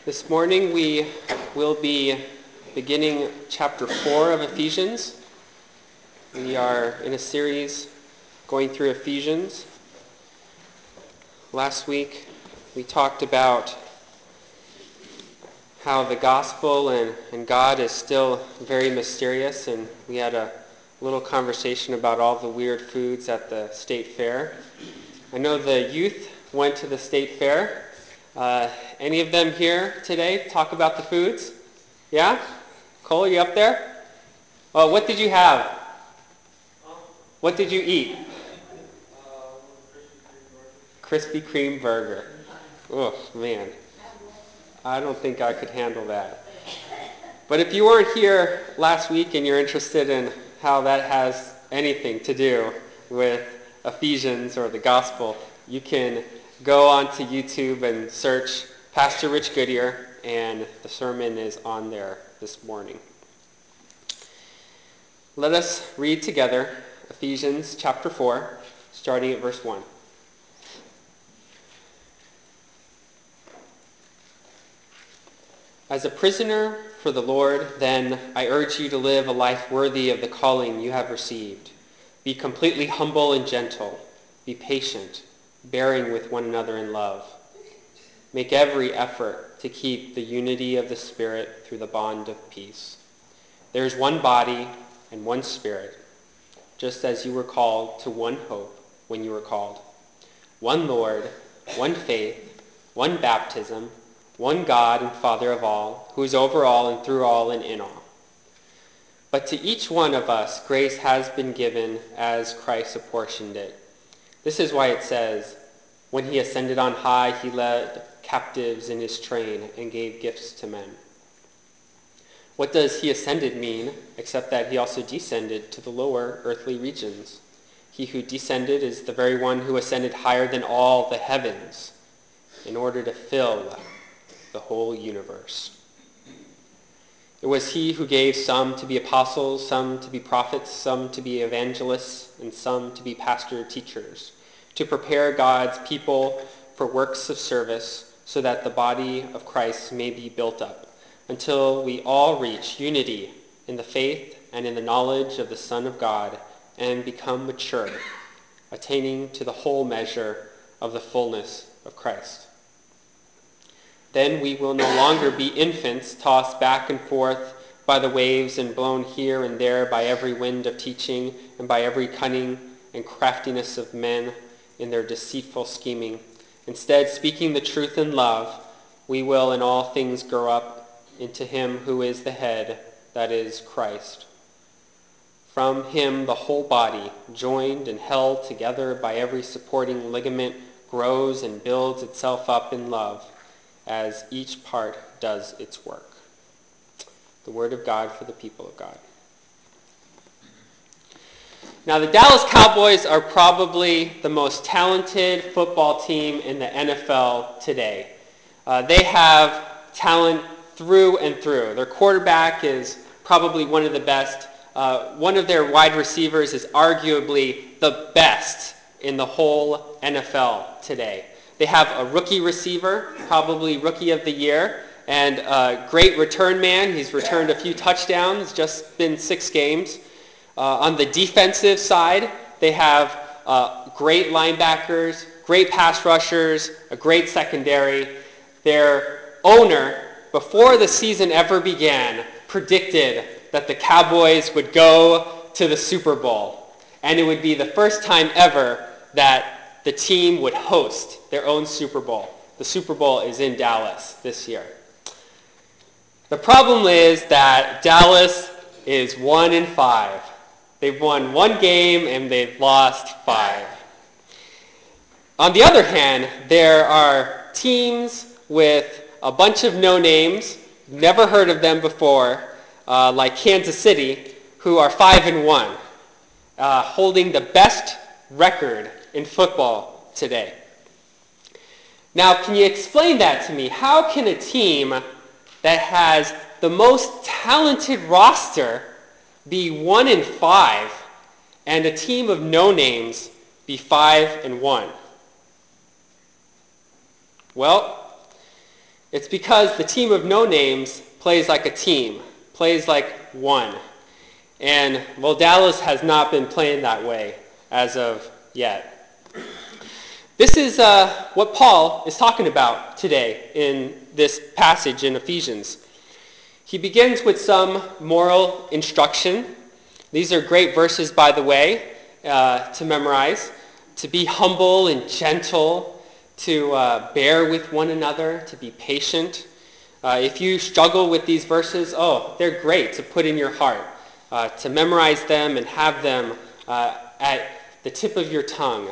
This morning we will be beginning chapter 4 of Ephesians. We are in a series going through Ephesians. Last week we talked about how the gospel and God is still very mysterious, and we had a little conversation about all the weird foods at the state fair. I know the youth went to the state fair. Any of them here today talk about the foods? Yeah? Cole, you up there? Oh, what did you have? What did you eat? Krispy Kreme burger. Oh, man. I don't think I could handle that. But if you weren't here last week and you're interested in how that has anything to do with Ephesians or the gospel, you can go onto YouTube and search Pastor Rich Goodyear, and the sermon is on there this morning. Let us read together Ephesians chapter 4, starting at verse 1. As a prisoner for the Lord, then, I urge you to live a life worthy of the calling you have received. Be completely humble and gentle. Be patient, bearing with one another in love. Make every effort to keep the unity of the Spirit through the bond of peace. There is one body and one Spirit, just as you were called to one hope when you were called. One Lord, one faith, one baptism, one God and Father of all, who is over all and through all and in all. But to each one of us grace has been given as Christ apportioned it. This is why it says, when he ascended on high, he led captives in his train and gave gifts to men. What does he ascended mean, except that he also descended to the lower earthly regions? He who descended is the very one who ascended higher than all the heavens in order to fill the whole universe. It was he who gave some to be apostles, some to be prophets, some to be evangelists, and some to be pastor-teachers, to prepare God's people for works of service, so that the body of Christ may be built up, until we all reach unity in the faith and in the knowledge of the Son of God, and become mature, attaining to the whole measure of the fullness of Christ. Then we will no longer be infants tossed back and forth by the waves and blown here and there by every wind of teaching and by every cunning and craftiness of men in their deceitful scheming. Instead, speaking the truth in love, we will in all things grow up into him who is the head, that is Christ. From him the whole body, joined and held together by every supporting ligament, grows and builds itself up in love, as each part does its work. The word of God for the people of God. Now, the Dallas Cowboys are probably the most talented football team in the NFL today. They have talent through and through. Their quarterback is probably one of the best. One of their wide receivers is arguably the best in the whole NFL today. They have a rookie receiver, probably rookie of the year, and a great return man. He's returned a few touchdowns, just been 6 games. On the defensive side, they have great linebackers, great pass rushers, a great secondary. Their owner, before the season ever began, predicted that the Cowboys would go to the Super Bowl. And it would be the first time ever that the team would host their own Super Bowl. The Super Bowl is in Dallas this year. The problem is that Dallas is 1-5. They've won 1 game and they've lost 5. On the other hand, there are teams with a bunch of no-names, never heard of them before, like Kansas City, who are 5-1, holding the best record in football today. Now, can you explain that to me? How can a team that has the most talented roster be 1-5, and a team of no-names be 5-1? Well, It's because the team of no names plays like a team, plays like one. And, well, Dallas has not been playing that way as of yet. This is what Paul is talking about today in this passage in Ephesians. He begins with some moral instruction. These are great verses, by the way, to memorize. To be humble and gentle, to bear with one another, to be patient. If you struggle with these verses, they're great to put in your heart, to memorize them and have them at the tip of your tongue.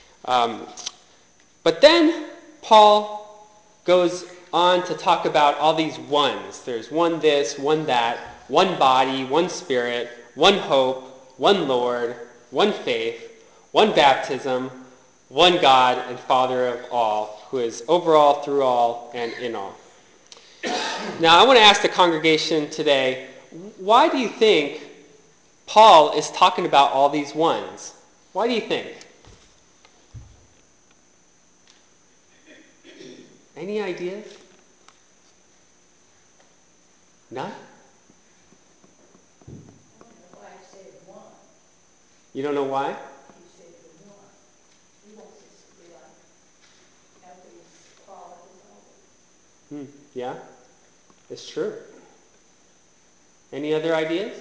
But then Paul goes on to talk about all these ones. There's one this, one that, one body, one spirit, one hope, one Lord, one faith, one baptism, one God and Father of all, who is over all, through all, and in all. Now, I want to ask the congregation today, why do you think Paul is talking about all these ones? Why do you think? Any ideas? None? Why I said one. You don't know why? You said the one. He wants us to be like, have these qualities all. Yeah, it's true. Any other ideas?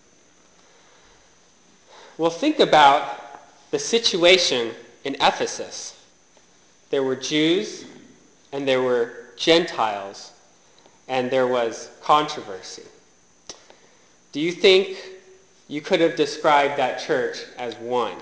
Well, think about the situation in Ephesus. There were Jews and there were Gentiles, and there was controversy. Do you think you could have described that church as one?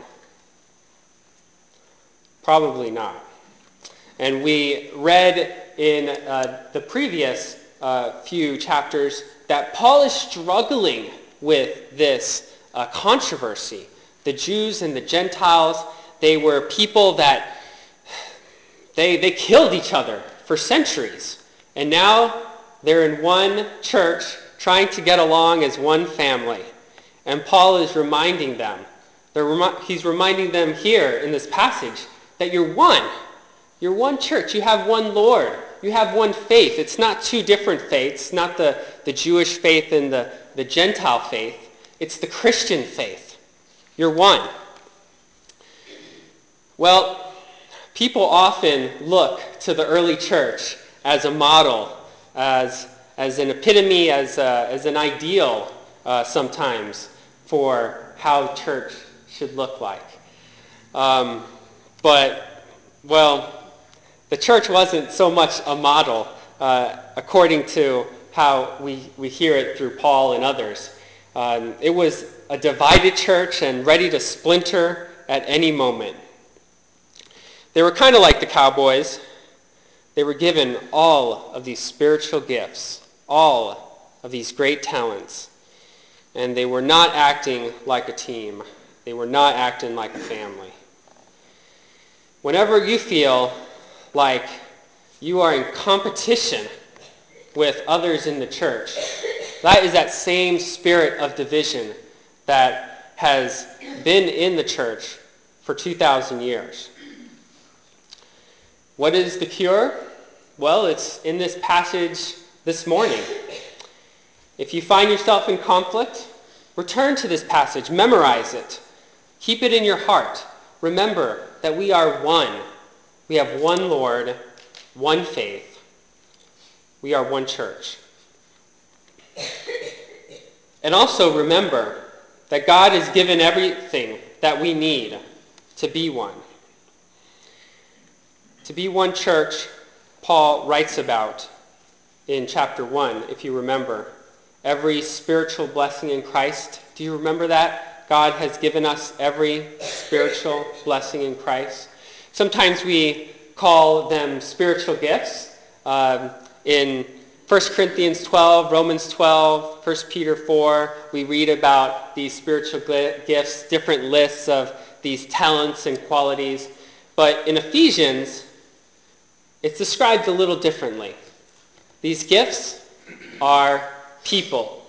Probably not. And we read in the previous few chapters that Paul is struggling with this controversy. The Jews and the Gentiles, they were people that they killed each other for centuries. And now they're in one church trying to get along as one family. And Paul is reminding them, he's reminding them here in this passage that you're one. You're one church. You have one Lord. You have one faith. It's not two different faiths, not the Jewish faith and the Gentile faith. It's the Christian faith. You're one. Well, people often look to the early church as a model, as an epitome, as an ideal sometimes for how church should look like. But, well, the church wasn't so much a model according to how we hear it through Paul and others. It was a divided church and ready to splinter at any moment. They were kind of like the cowboys. They were given all of these spiritual gifts, all of these great talents, and they were not acting like a team. They were not acting like a family. Whenever you feel like you are in competition with others in the church, that is that same spirit of division that has been in the church for 2,000 years. What is the cure? Well, it's in this passage this morning. If you find yourself in conflict, return to this passage, memorize it, keep it in your heart. Remember that we are one. We have one Lord, one faith. We are one church. And also remember that God has given everything that we need to be one. To be one church, Paul writes about in chapter 1, if you remember. Every spiritual blessing in Christ. Do you remember that? God has given us every spiritual blessing in Christ. Sometimes we call them spiritual gifts. In 1 Corinthians 12, Romans 12, 1 Peter 4, we read about these spiritual gifts, different lists of these talents and qualities. But in Ephesians, it's described a little differently. These gifts are people.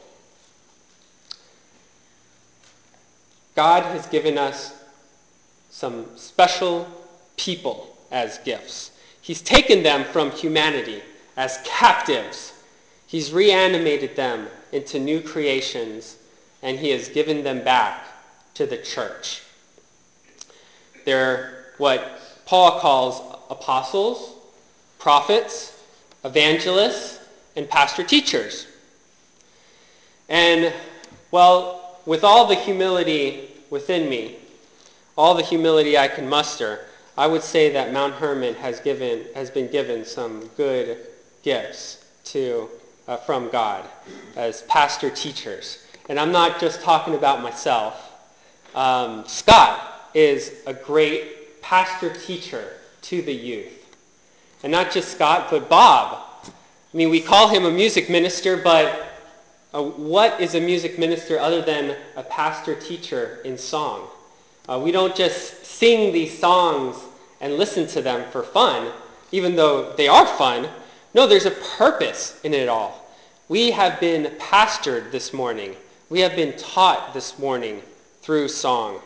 God has given us some special people as gifts. He's taken them from humanity as captives. He's reanimated them into new creations, and he has given them back to the church. They're what Paul calls apostles, prophets, evangelists, and pastor teachers. And, well, with all the humility within me, all the humility I can muster, I would say that Mount Hermon has been given some good gifts from God as pastor teachers. And I'm not just talking about myself. Scott is a great pastor teacher to the youth. And not just Scott, but Bob. I mean, we call him a music minister, but what is a music minister other than a pastor teacher in song? We don't just sing these songs and listen to them for fun, even though they are fun. No, there's a purpose in it all. We have been pastored this morning. We have been taught this morning through song.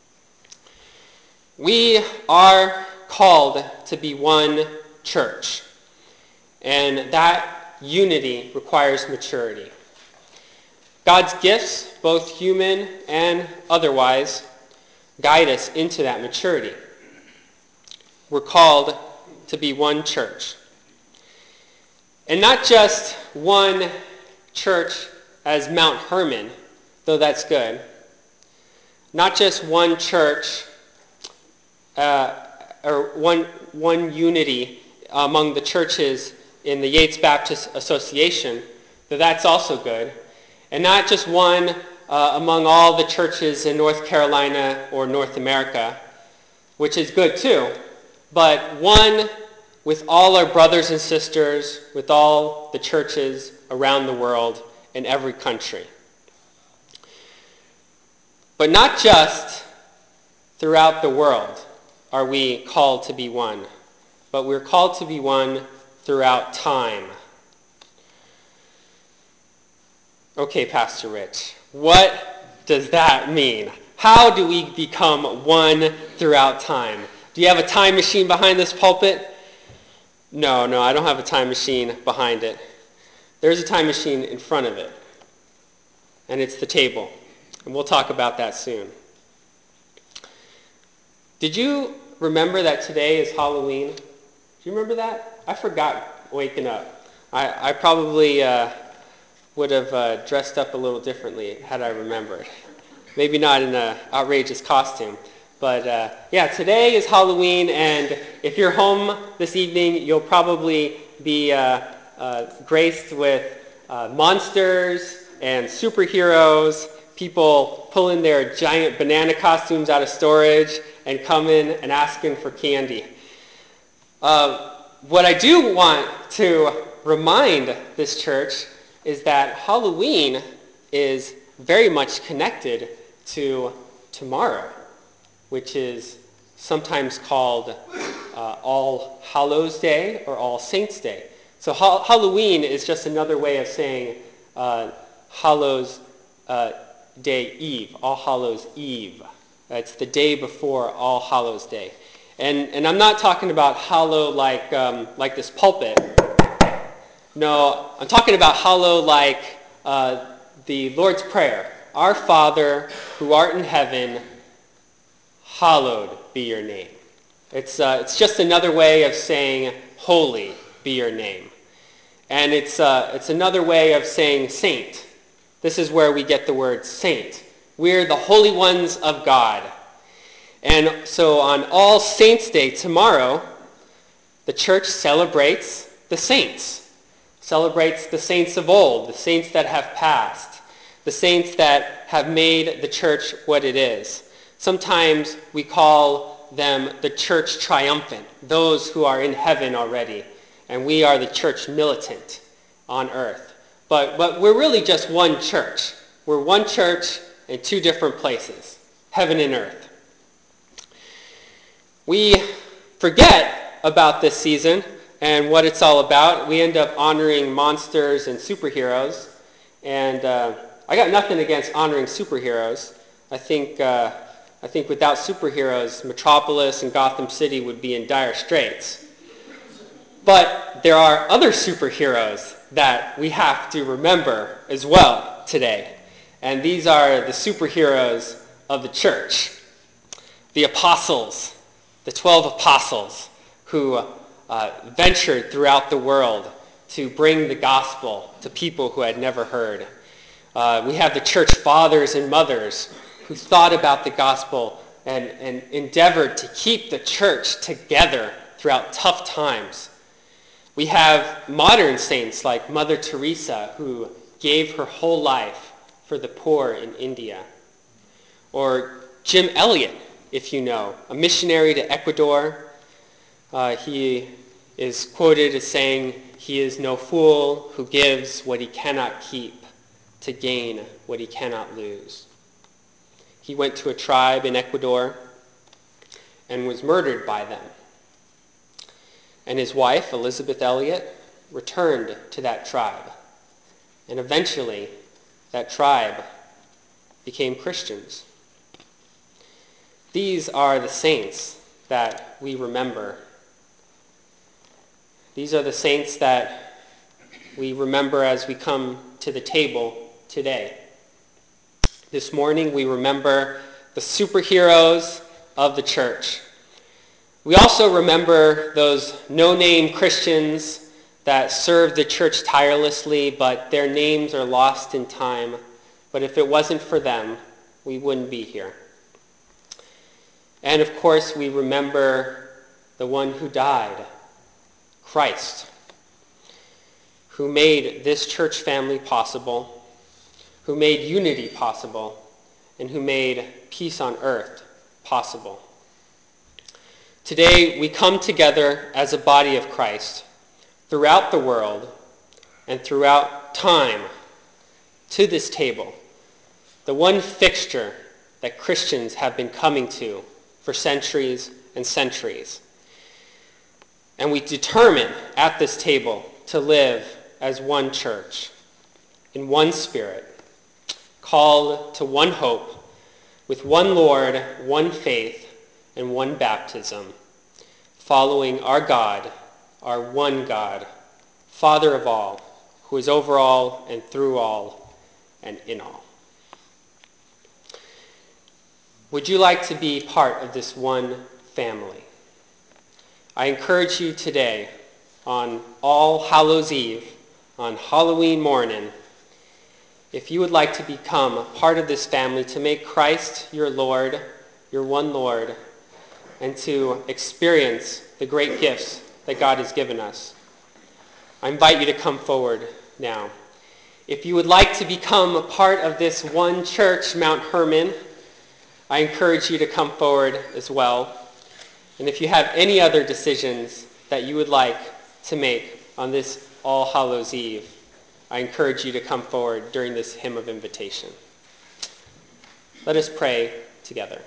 We are called to be one church, and that unity requires maturity. God's gifts, both human and otherwise, guide us into that maturity. We're called to be one church. And not just one church as Mount Hermon, though that's good. Not just one church or one unity among the churches in the Yates Baptist Association, though that's also good. And not just one among all the churches in North Carolina or North America, which is good too, but one with all our brothers and sisters, with all the churches around the world in every country. But not just throughout the world are we called to be one, but we're called to be one throughout time. Okay, Pastor Rich, what does that mean? How do we become one throughout time? Do you have a time machine behind this pulpit? No, I don't have a time machine behind it. There's a time machine in front of it, and it's the table, and we'll talk about that soon. Did you remember that today is Halloween? Do you remember that? I forgot waking up. I probably would have dressed up a little differently had I remembered. Maybe not in an outrageous costume. But yeah, today is Halloween, and if you're home this evening, you'll probably be graced with monsters and superheroes, people pulling their giant banana costumes out of storage and coming and asking for candy. What I do want to remind this church is that Halloween is very much connected to tomorrow, which is sometimes called All Hallows Day or All Saints Day. So Halloween is just another way of saying Hallows Day Eve, All Hallows Eve. It's the day before All Hallows Day. And I'm not talking about hallow like this pulpit. No, I'm talking about hallow like the Lord's Prayer. Our Father, who art in heaven, hallowed be your name. It's just another way of saying holy be your name. And it's another way of saying saint. This is where we get the word saint. We're the holy ones of God. And so on All Saints Day tomorrow, the church celebrates the saints. Celebrates the saints of old, the saints that have passed, the saints that have made the church what it is. Sometimes we call them the church triumphant, those who are in heaven already, and we are the church militant on earth. But we're really just one church. We're one church in two different places, heaven and earth. We forget about this season and what it's all about. We end up honoring monsters and superheroes, and I got nothing against honoring superheroes. I think without superheroes, Metropolis and Gotham City would be in dire straits. But there are other superheroes that we have to remember as well today. And these are the superheroes of the church. The apostles, the 12 apostles who ventured throughout the world to bring the gospel to people who had never heard. We have the church fathers and mothers who thought about the gospel and endeavored to keep the church together throughout tough times. We have modern saints like Mother Teresa, who gave her whole life for the poor in India. Or Jim Elliot, if you know, a missionary to Ecuador. He is quoted as saying, "He is no fool who gives what he cannot keep to gain what he cannot lose." He went to a tribe in Ecuador and was murdered by them. And his wife, Elizabeth Elliot, returned to that tribe. And eventually, that tribe became Christians. These are the saints that we remember. These are the saints that we remember as we come to the table today. This morning, we remember the superheroes of the church. We also remember those no-name Christians that serve the church tirelessly, but their names are lost in time. But if it wasn't for them, we wouldn't be here. And of course, we remember the one who died, Christ, who made this church family possible, who made unity possible, and who made peace on earth possible. Today, we come together as a body of Christ throughout the world and throughout time to this table, the one fixture that Christians have been coming to for centuries and centuries. And we determine at this table to live as one church, in one spirit, called to one hope, with one Lord, one faith, and one baptism, following our God, our one God, Father of all, who is over all and through all and in all. Would you like to be part of this one family? I encourage you today, on All Hallows Eve, on Halloween morning, if you would like to become a part of this family, to make Christ your Lord, your one Lord, and to experience the great gifts that God has given us, I invite you to come forward now. If you would like to become a part of this one church, Mount Hermon, I encourage you to come forward as well. And if you have any other decisions that you would like to make on this All Hallows Eve, I encourage you to come forward during this hymn of invitation. Let us pray together.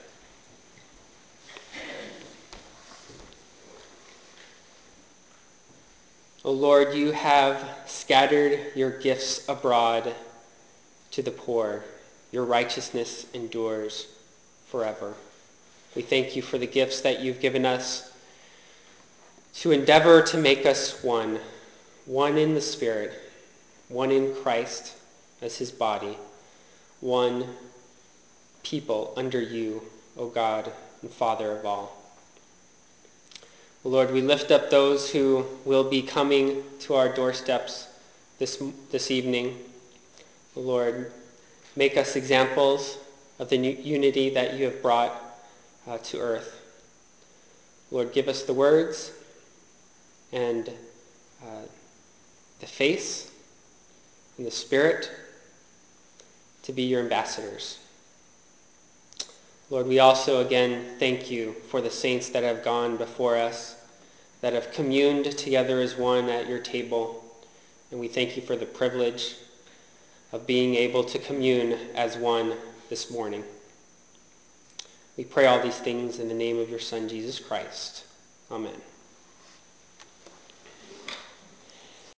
O Lord, you have scattered your gifts abroad to the poor. Your righteousness endures forever. We thank you for the gifts that you've given us to endeavor to make us one, one in the Spirit, one in Christ as his body, one people under you, O God and Father of all. Lord, we lift up those who will be coming to our doorsteps this evening. Lord, make us examples of the unity that you have brought to earth. Lord, give us the words and the face and the spirit to be your ambassadors. Lord, we also again thank you for the saints that have gone before us, that have communed together as one at your table. And we thank you for the privilege of being able to commune as one this morning. We pray all these things in the name of your Son, Jesus Christ. Amen.